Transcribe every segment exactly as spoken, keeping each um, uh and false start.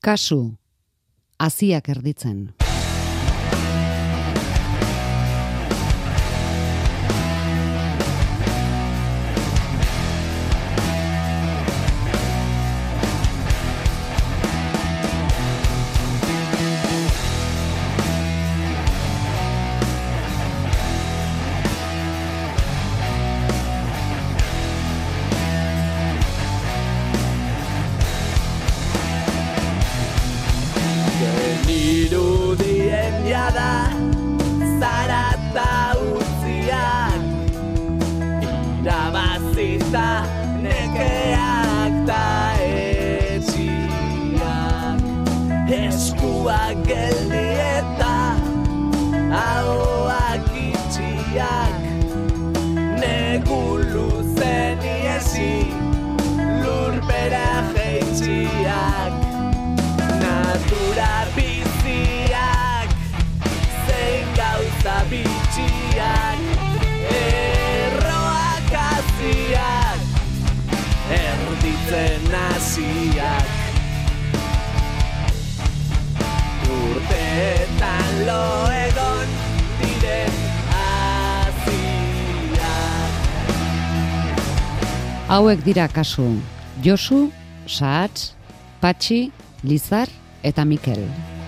Kasu, haziak erditzen. Hauek dira kasu, Josu, Sahatz, Patxi, Lizar eta Mikel.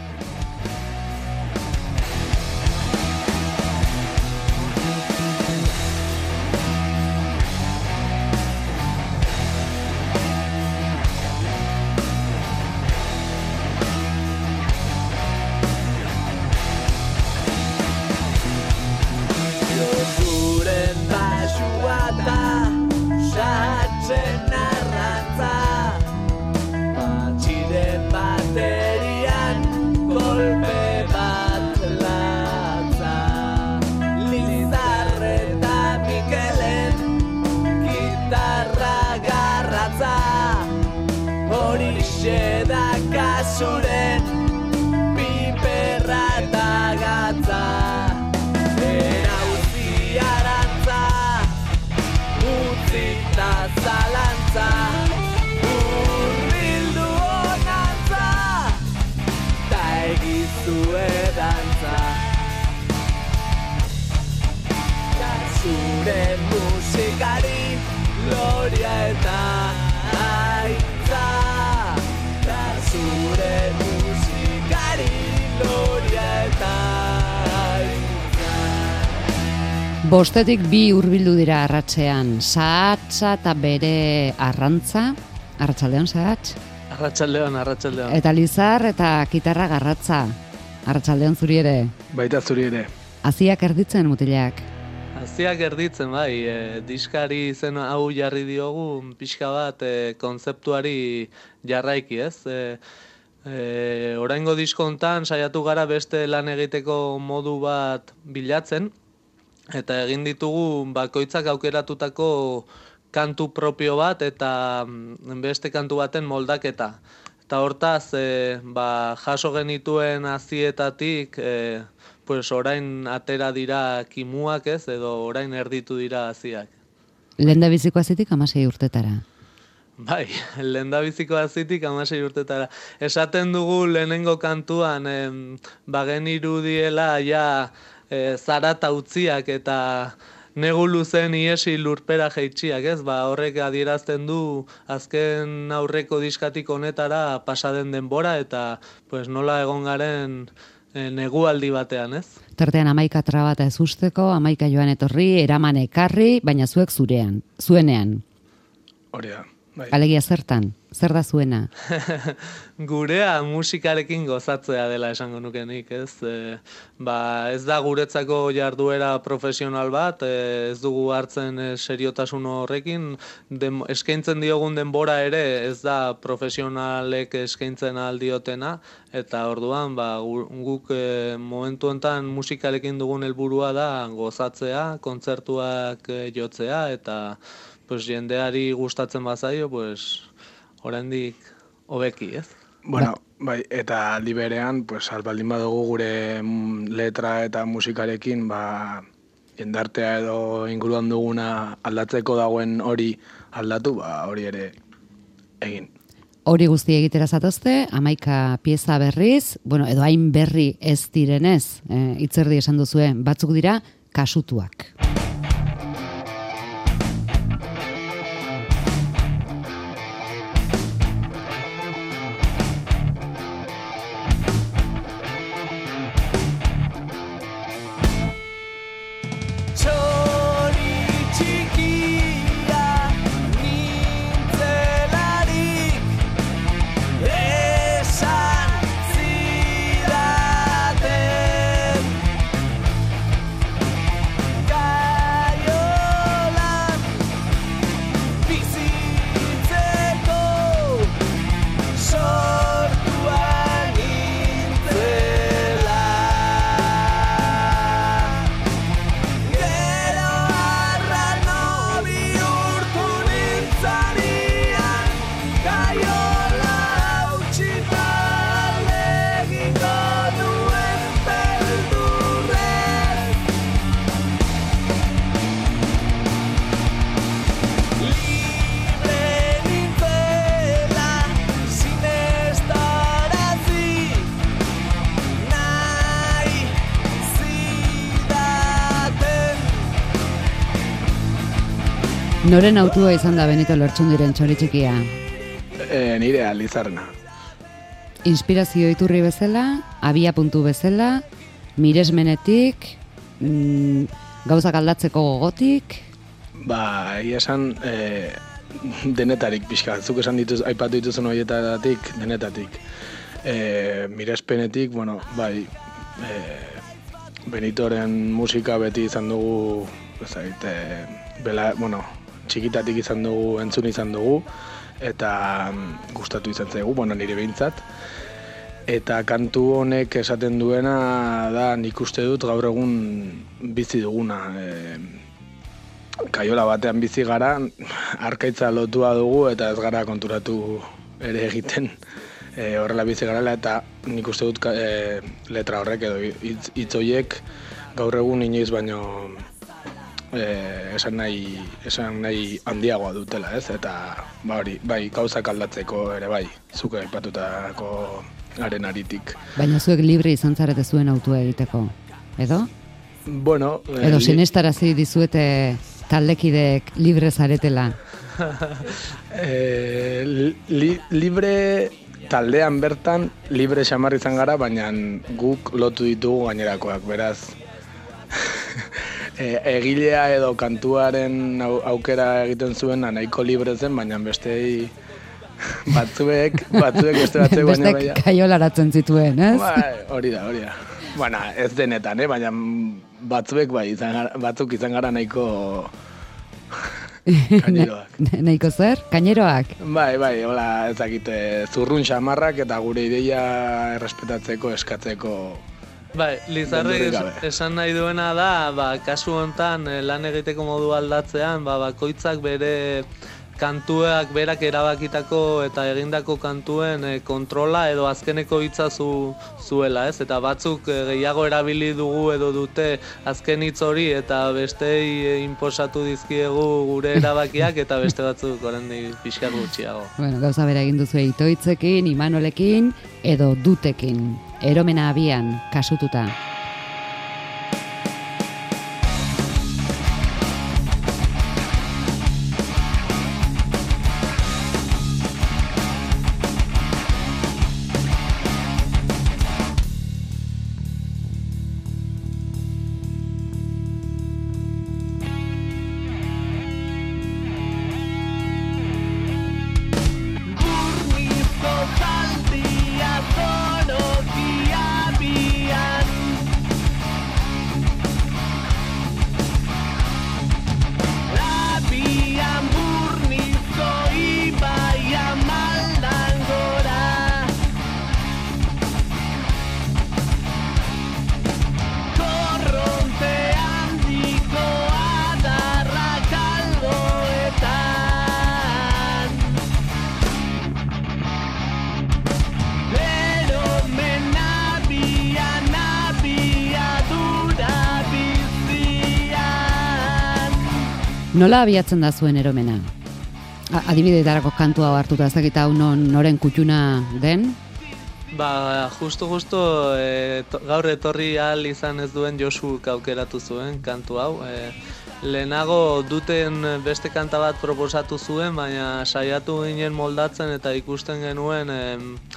Bostetik bi hurbildu dira arratsean, Sahatza eta bere arrantza, arratsaldeon Sahatz. Arratsaldeon, arratsaldeon. Eta Lizar eta kitarra garratza, arratsaldeon zuri ere. Baita zuri ere. Haziak erditzen mutilak. Haziak erditzen, bai, e, diskari zen hau jarri diogu, pixka bat e, kontzeptuari jarraiki, ez? E, e, oraingo disko hontan saiatu gara beste lan egiteko modu bat bilatzen, eta egin ditugu bakoitzak aukeratutako kantu propio bat eta beste kantu baten moldaketa. Eta hortaz, e, ba, jaso genituen hazietatik, e, pues orain atera dira kimuak, ez, edo orain erditu dira haziak. Lehendabiziko hazitik hamasei urtetara. Bai, lehendabiziko hazitik hamasei urtetara. Esaten dugu lehenengo kantuan, em, bagen irudiela ja e, zarata utziak eta negu luzen iesi lurpera jeitxiak, ez? Ba, horrek adierazten du azken aurreko diskatik honetara pasaden denbora eta pues nola egon garen e, negualdi batean, ez? Tartean hamaika trabata ez usteko, hamaika joan etorri, eraman ekarri, baina zuek zurean, zuenean. Hori da. Bai. Alegia zertan? Zer da zuena? Gurea musikarekin gozatzea dela esango nuke nik, ez? E, ba, ez da guretzako jarduera profesional bat, e, ez dugu hartzen e, seriotasun horrekin, den, eskaintzen diogun denbora ere ez da profesionalek eskaintzen aldiotena, eta orduan ba, guk e, momentu enten musikarekin dugun helburua da gozatzea, kontzertuak e, jotzea, eta pues jendeari gustatzen bazaio, pues oraindik hobeki, ez? Bueno, bai, eta aldi berean, pues albaldin badugu gure letra eta musikarekin, ba jendartea edo inguruan duguna aldatzeko dagoen hori aldatu, ba hori ere egin. hori guzti egitera zatozte, hamaika pieza berriz, bueno, edo hain berri ez direnez, e, itzerdi esan duzue, batzuk dira kasutuak. Noren autua izan da Benito Lertxundiren Txori Txikia? E, nire Lizarna. Inspirazio iturri bezala, abia puntu bezala, miresmenetik, mm, gauzak aldatzeko gogotik? Ba, egia esan e, denetarik pixka. Zuk esan dituz, aipatu dituzun horietatik, denetatik. E, mirespenetik, bueno, bai, e, Benitoren musika beti izan dugu, bezait, e, bela, bueno, txikitatik izan dugu, entzun izan dugu, eta gustatu izan zaigu, bueno, nire behintzat. Eta kantu honek esaten duena da, nik uste dut gaur egun bizi duguna. E, kaiola batean bizi gara, arkaitza lotua dugu eta ez gara konturatu ere egiten e, horrela bizi garela, eta nik uste dut e, letra horrek edo hitz, hitz horiek gaur egun inoiz baino Eh, esan nahi, esan nahi handiagoa dutela, ez? Eta ba hori, bai, gauzak aldatzeko ere bai, zuke aipatutako haren aritik. Baina zuek libre izan zarete zuen autua egiteko, edo? Bueno... Eh, edo sinestarazi dizuete taldekideek libre zaretela? eh, li, libre taldean bertan, libre xamar izan gara, baina guk lotu ditugu gainerakoak, beraz... E, egilea edo kantuaren aukera egiten zuen nahiko libre zen, baina bestei batzuek, batzuek beste batzuek baina baina. Bestek kaiolaratzen zituen, ez? Ba, hori da, hori da. Baina ez denetan, eh? Baina batzuek bai, izan, batzuk izan gara nahiko kaineroak. Nahiko zer? Kaineroak? Bai, bai, hola ezakite zurrun xamarrak eta gure ideia errespetatzeko, eskatzeko. Bai, Lizarri esan nahi duena da, ba, kasu honetan lan egiteko modu aldatzean, ba, bakoitzak bere kantuak berak erabakitako eta egindako kantuen e, kontrola edo azkeneko hitza zu, zuela, ez? Eta batzuk e, gehiago erabili dugu edo dute azken hitz hori eta bestei e, inposatu dizkiegu gure erabakiak eta beste batzuk oraindik pixka gutxiago. Bueno, gauza bera egin duzu Itoitzekin, Imanolekin edo Dutekin. Eromena abian, kasututa. Nola abiatzen da zuen eromena? Adibideetarako kantua hartuta, ez dakit hau noren kutxuna den? Ba, justo, justo, e, to, gaur etorri ahal izan ez duen Josuk aukeratu zuen kantu hau. E, lehenago duten beste kanta bat proposatu zuen, baina saiatu ginen moldatzen eta ikusten genuen e,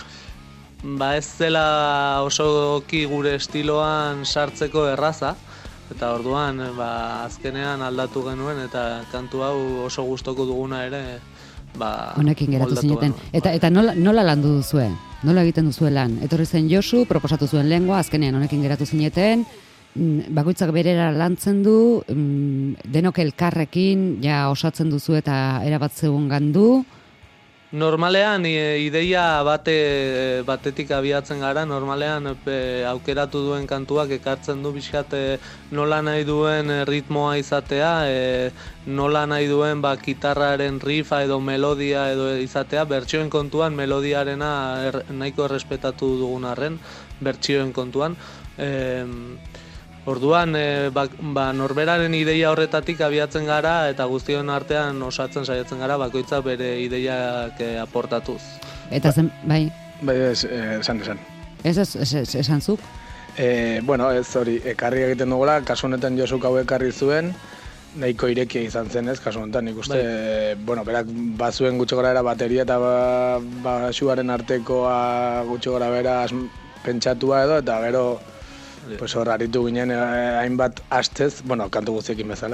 ba ez zela osoki gure estiloan sartzeko erraza. Eta orduan, ba, azkenean aldatu genuen eta kantu hau oso gustoko duguna ere, ba, honekin geratu zineten. Eta, eta nola, nola landu duzue? Nola egiten duzue lan? Etorri zen Josu, proposatu zuen lengua, azkenean honekin geratu zineten, bakoitzak berera lantzen du, denok elkarrekin, ja osatzen duzu eta erabat zegoen gandu. Normalean ideia bate, batetik abiatzen gara, normalean e, aukeratu duen kantuak ekartzen du bizkat nola nahi duen ritmoa izatea, e, nola nahi duen ba, gitarraren rifa edo melodia edo izatea, bertsioen kontuan melodiarena er, nahiko errespetatu dugun arren, bertsioen kontuan. E, Orduan, e, ba, ba, norberaren ideia horretatik abiatzen gara eta guztion artean osatzen saiatzen gara bakoitza bere ideiak e, aportatuz. Eta zen, bai? Bai, ez, esan, esan. Ez, ez, ez, ez esan zuk? E, bueno, ez hori, ekarri egiten dugula, kasu honetan Josuk hau ekarri zuen, nahiko irekia izan zen ez, kasu honetan nik uste, bai. Bueno, berak bazuen gutxo gara era bateria eta ba, basuaren artekoa gutxo gara bera pentsatua edo, eta gero pues hor aritu ginen eh, hainbat astez, bueno, kantu guztiekin bezala,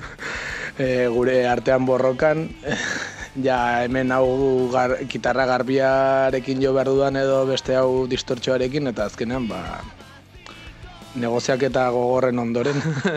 e, gure artean borrokan, ja hemen hau gar, gitarra garbiarekin jo behar dudan edo beste hau distortxoarekin, eta azkenean, ba, negoziak eta gogorren ondoren,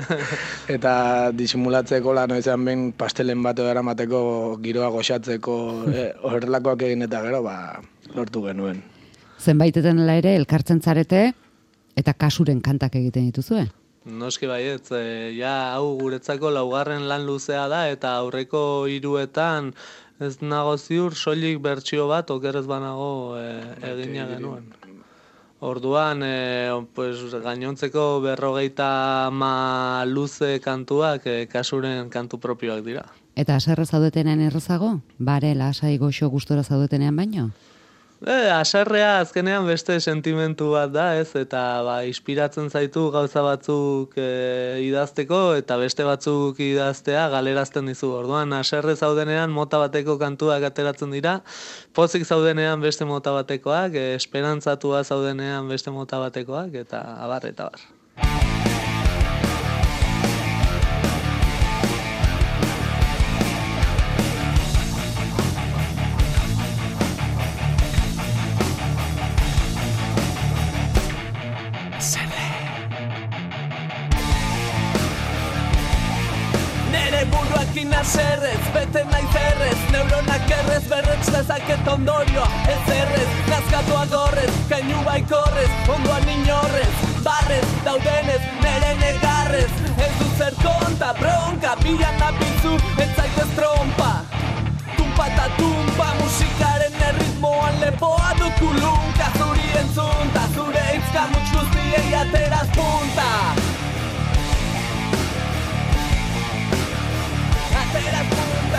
eta disimulatzeko lan izan behin pastelen bat edo eramateko giroa goxatzeko eh, horrelakoak egin eta gero, ba, lortu genuen. Zenbaitetan ere elkartzen zarete, eta kasuren kantak egiten dituzue? Noski baietz, e, ja hau guretzako laugarren lan luzea da eta aurreko hiruetan ez nago ziur soilik bertsio bat okerrez banago e, egina genuen. Orduan, e, pues, gainontzeko berrogeita ma luze kantuak e, kasuren kantu propioak dira. Eta haserre zaudetenean errezago? Bare, lasai, goxo, gustora zaudetenean baino? E, haserrea azkenean beste sentimentu bat da, ez? Eta ba, inspiratzen zaitu gauza batzuk e, idazteko eta beste batzuk idaztea galerazten dizu. Orduan, haserre zaudenean mota bateko kantuak ateratzen dira, pozik zaudenean beste mota batekoak, e, esperantzatua zaudenean beste mota batekoak, eta abar, eta abar. Zerrez, bete nahi zerrez, neuronak errez, berretz dezaket ondorioa, ez errez, nazkatu agorrez, kainu baikorrez, ondoan inorrez, barrez, daudenez, nere negarrez, ez du zer konta, bronka, bilan nabizu, ez zaitez trompa, tumpa eta tumpa, musikaren erritmoan lepoa dukulunka, zuri entzunta, zure itzka mutx guztiei ateraz punta. Atera punta.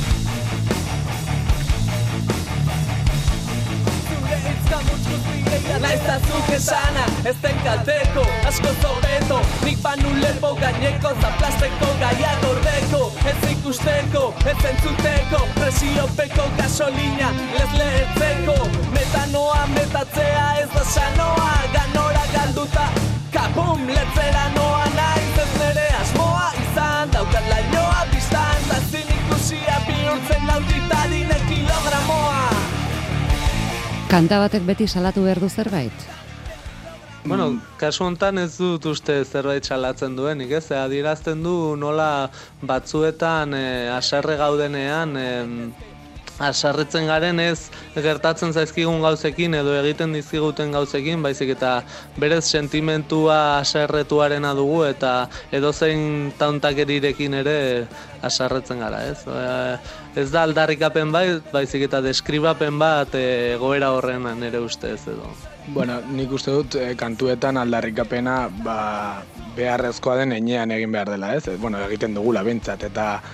Zure itzka mutx guztiei naizta zuk esana, ez den kalteko, asko zobeto, nik banu lepo gaineko, zaplasteko, gaia gordeko, ez ikusteko, ez entzuteko, presiopeko gasolina, les lehetzeko, metanoa metatzea ez da sanoa, ganora galduta, kapum, letzera noa naiz ez nere asmoa, izan daukat lainoa, biztan, zin ikusia bihurtzen lautitadine kilogramoa. Kanta batek beti salatu behar du zerbait? Bueno, kasu honetan ez dut uste zerbait salatzen duenik, ez? Adierazten du nola batzuetan e, haserre gaudenean e, haserretzen garen ez gertatzen zaizkigun gauzekin edo egiten dizkiguten gauzekin, baizik eta berez sentimentua haserretuarena dugu eta edozein tauntakerirekin ere haserretzen gara, ez? E, ez da aldarrikapen bai, baizik eta deskribapen bat e, egoera horren nire ustez edo. Bueno, nik uste dut e, kantuetan aldarrikapena ba, beharrezkoa den enean egin behar dela, ez? Bueno, egiten dugula bentsat, eta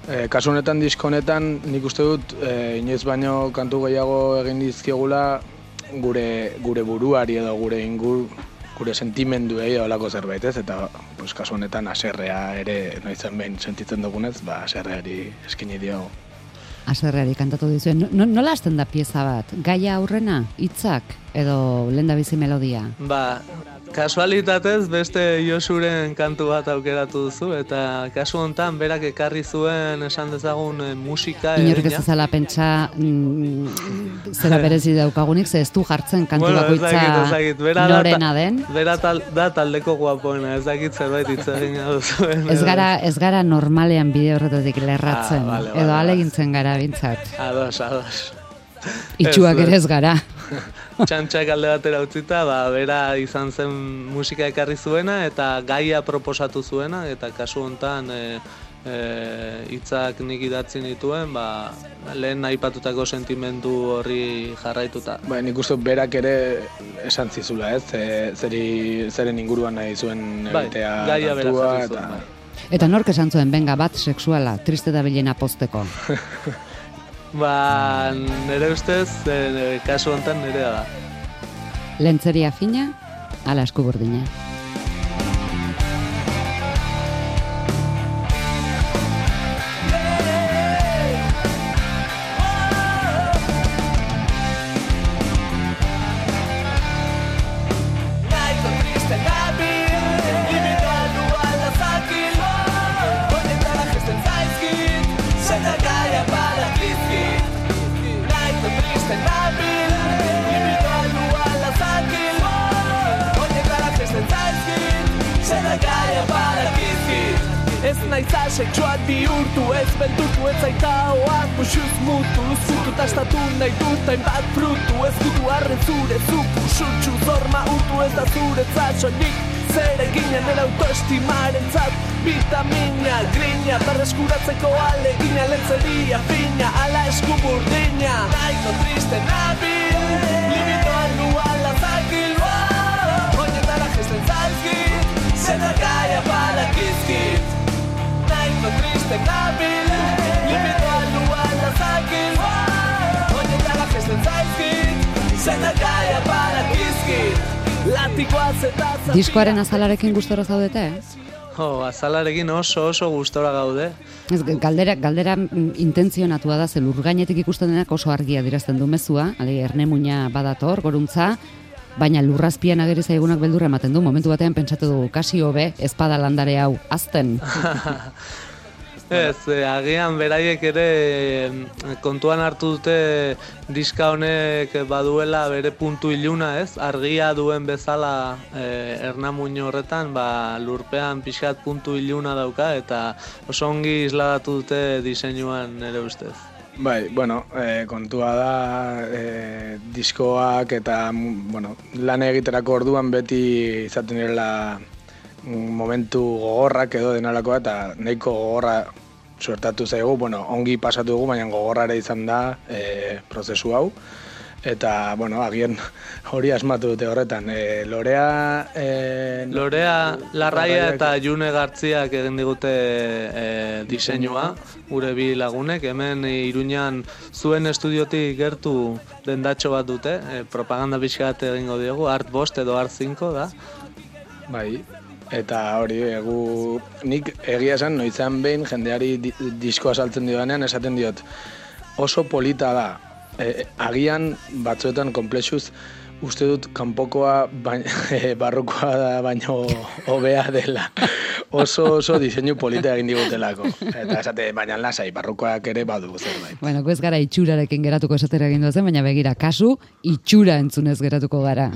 e, kasu honetan, disko honetan, nik uste dut, e, inoiz baino kantu gehiago egin dizkiegula gure, gure buruari edo gure ingur, gure sentimenduei olako zerbait, ez? Eta pues, kasu honetan haserrea ere noizen behin sentitzen dugunez, ba haserreari eskini dio. Haserreari kantatu dizuen. No, nola hasten da pieza bat? Gaia aurrena, hitzak edo lehendabizi melodia? Ba, kasualitatez beste Josuren kantu bat aukeratu duzu, eta kasu hontan berak ekarri zuen esan dezagun e, musika Inork ez ezala pentsa mm, zera berezi daukagunik, ze ez du jartzen kantu bueno, bakoitza ezagit, ezagit. Bera norena den. Bera tal, da taldeko guapoena, ez dakit zerbait hitz egin duzuen. Ez gara, ez gara normalean bide horretatik lerratzen, ah, vale, edo vale, alegintzen gara bintzat. Ados, ados. Itxuak ere ez gara. Txantxak alde batera utzita, ba, bera izan zen musika ekarri zuena eta gaia proposatu zuena, eta kasu hontan e, e, hitzak nik idatzi nituen, ba, lehen aipatutako sentimendu horri jarraituta. Ba, nik uste berak ere esan zizula, ez? E, zeri, zeren inguruan nahi zuen egitea bai, gaia bera jarri zuen, eta... bai. Eta nork esan zuen, benga bat sexuala, triste da bilena posteko. Ba, nire ustez, e, kasu honetan nirea da. Lentzeria fina, ala esku burdina. Ez naiza sexual bihurtu, ez beldurtu, ez zaitaoak musuz mutu, zutu tastatu nahi dut hainbat frutu, ez dutu arren zure zuku, sutsu zorma urtu, ez da zuretzat soilik zer eginen nire autoestimaren zat, vitamina, grina, berreskuratzeko alegina, lentzeria fina, ala esku burdina, nahiko triste nabil, libido aldu ala zakil, oinetara gesten zaizkit, zena gaia badakizkit. Nahiko triste nabil, libido aldu ala zakil, oinetara gesten zaizkit, zena gaia badakizkit. Diskoaren azalarekin gustora zaudete, eh? Oh, azalarekin oso oso gustora gaude. Ez, galdera, galdera intentzionatua da, ze lurgainetik ikusten denak oso argia dirazten du mezua, ale ernemuina badator, goruntza, baina lurrazpian ageri zaigunak beldurra ematen du, momentu batean pentsatu dugu, kasi hobe, ezpada landare hau, azten. Ez, eh, agian beraiek ere kontuan hartu dute diska honek baduela bere puntu iluna, ez? Argia duen bezala eh, ernamuino horretan, ba, lurpean pixkat puntu iluna dauka, eta oso ongi isladatu dute diseinuan nire ustez. Bai, bueno, e, kontua da e, diskoak eta bueno, lan egiterako orduan beti izaten direla momentu gogorrak edo denalakoa, eta nahiko gogorra suertatu zaigu, bueno, ongi pasatu dugu, baina gogorra ere izan da e, prozesu hau. Eta, bueno, agian hori asmatu dute horretan. E, Lorea... E, Lorea, Larraia eta June Gartziak egin digute e, diseinua, gure bi lagunek. Hemen Iruñan zuen estudiotik gertu dendatxo bat dute, e, propaganda pixkat egingo diogu, Art bost edo Art cinco da. Bai, eta hori, egu, nik egia esan noizean behin jendeari di, diskoa saltzen diodanean esaten diot, oso polita da. E, agian batzuetan konplexuz uste dut kanpokoa bain, e, barrukoa da baino hobea dela. Oso oso diseinu polita egin digutelako. Eta esate, baina lasai, barrukoak ere badu zerbait. Bueno, ez gara itxurarekin geratuko esatera egin duzen, baina begira, kasu, itxura entzunez geratuko gara.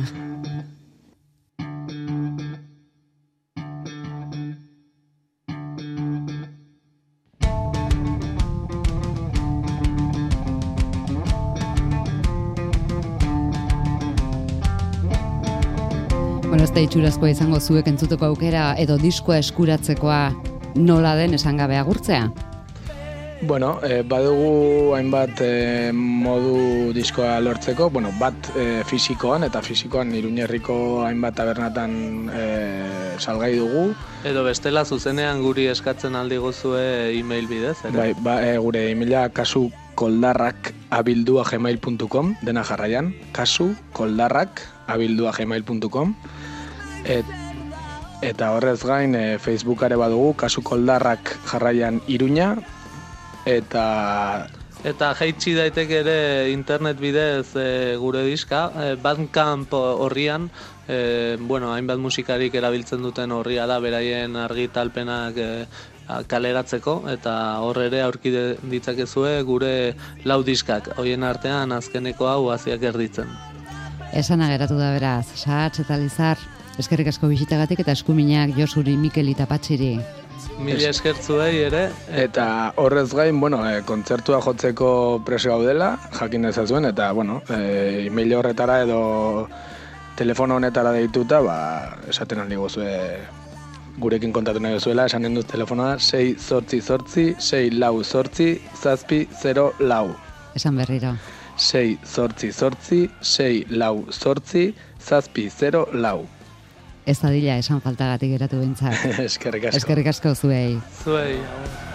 Bueno, ez da itxurazkoa izango zuek entzuteko aukera edo diskoa eskuratzekoa nola den esan gabe agurtzea? Bueno, eh, badugu hainbat eh, modu diskoa lortzeko, bueno, bat eh, fisikoan, eta fisikoan Iruñerriko hainbat tabernatan eh, salgai dugu. Edo bestela zuzenean guri eskatzen aldi gozue e-mail bidez, ere? Bai, ba, e, gure e-maila kasu koldarrak abildua gmail puntu com, dena jarraian, kasu koldarrak abildua gmail puntu com. Et, eta horrez gain e, Facebookare badugu, kasu koldarrak jarraian Iruña, eta... Eta jaitsi daiteke ere internet bidez e, gure diska, e, Bandcamp horrian, e, bueno, hainbat musikarik erabiltzen duten horria da, beraien argitalpenak e, kaleratzeko, eta hor ere aurki ditzakezue gure lau diskak, hoien artean azkeneko hau Aziak erditzen. Esana geratu da beraz, Sahats eta Lizar, eskerrik asko bisitagatik eta eskuminak Josuri, Mikel eta Patxiri. Mila eskertzuei ere. Eta horrez gain, bueno, e, kontzertua jotzeko prese gaudela, jakin dezazuen, eta, bueno, e, e-mail horretara edo telefono honetara deituta, ba, esaten aldi gozue gurekin kontatu nahi duzuela, esanen duz telefonoa sei zortzi zortzi, sei lau zortzi, zazpi zero lau. Esan berriro. sei zortzi zortzi, sei lau zortzi, zazpi zero lau. Ez dadila esan faltagatik geratu bintzak. Eskerrik asko. Eskerrik asko zuei. Zuei.